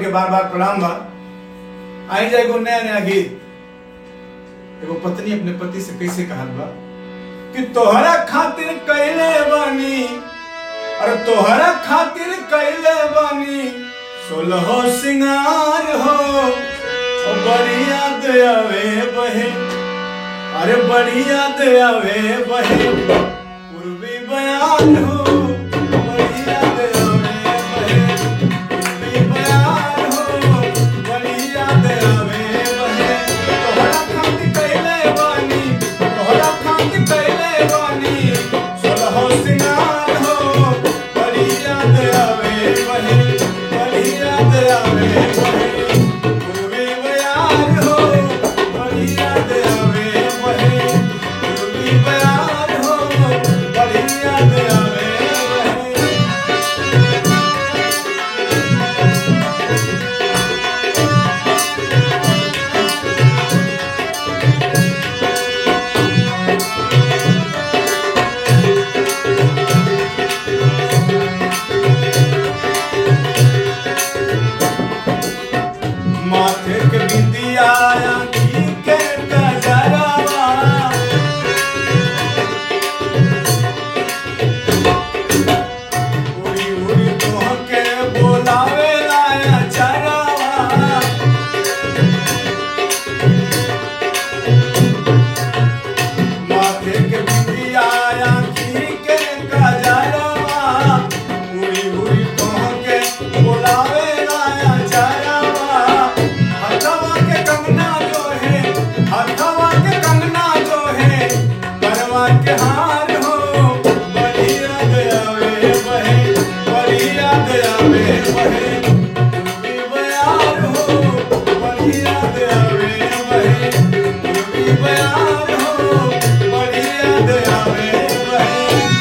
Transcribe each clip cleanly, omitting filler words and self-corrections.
के बार बार प्रणाम बा। आई जाए एगो नया नया गीत। एगो पत्नी अपने पति से कैसे कहत बा कि तोहरा खातिर कैले बानी, अरे तोहरा खातिर कैले बानी 16 सिंगार हो। और बड़ी याद आवे बहे, अरे बड़ी याद आवे बहे पूर्वी बयान हो। बड़ी याद आवे बहे पूर्वी बयान हो। बड़ी याद आवे बहे तोहरा खातिर कैले बानी, तोहरा खातिर कैले बानी 16 सिंगार हो। बड़ी याद आवे बहे, बड़ी याद आवे बहे पूर्वी बयान हो। बड़ी याद आवे बहे पूर्वी बयान हो। बड़ी याद आवे बहे। माथे के बिंदिया आँखी के गजरवा, उड़ी उड़ी तोहके बोलावे लाया चरवा। माथे के बिंदिया आँखी के गजरवा, उड़ी उड़ी तोहके बोलावे लाया चरवा। हथवा के कंगना जो है, हथवा के कंगना जो है करवा के हार हो। बड़ी याद आवे बहे, बड़ी याद आवे बहे पूर्वी बयान हो। बड़ी याद आवे बहे पूर्वी बयान हो। बड़ी याद आवे बहे।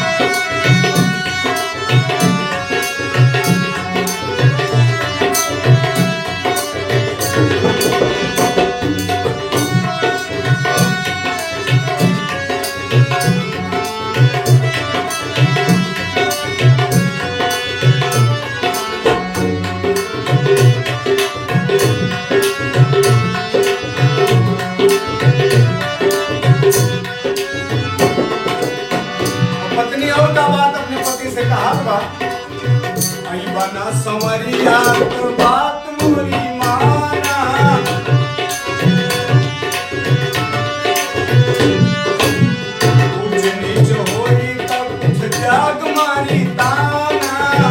पत्नी और का बात अपने पति से कहा बा, आई बना संवरिया तो बात मोरी माना। ऊंच नीच होई तब कुछ त्याग मारी ताना।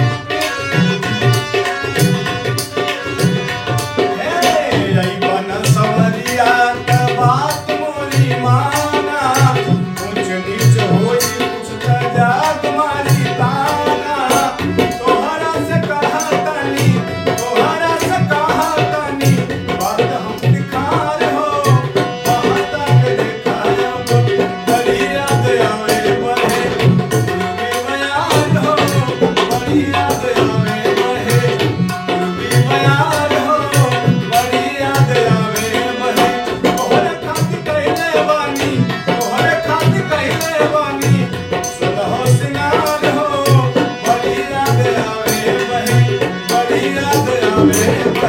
हे आई बना संवरिया तो बात मोरी माना। ऊंच नीच होई कुछ त्याग मारी ताना। तोहरा से कहतनी, तोहरा से कहतनी बात हम दिखार हो। बात के दिखायब बड़ी याद आवे बहे पूर्वी बयान हो। बड़ी याद आवे बहे पूर्वी बयान हो। बड़ी याद आवे बहे तोहरे खातिर कैले बानी, तोहरे खातिर कैले बानी 16 सिंगार हो। बड़ी याद आवे बहे, बड़ी याद आवे बहे।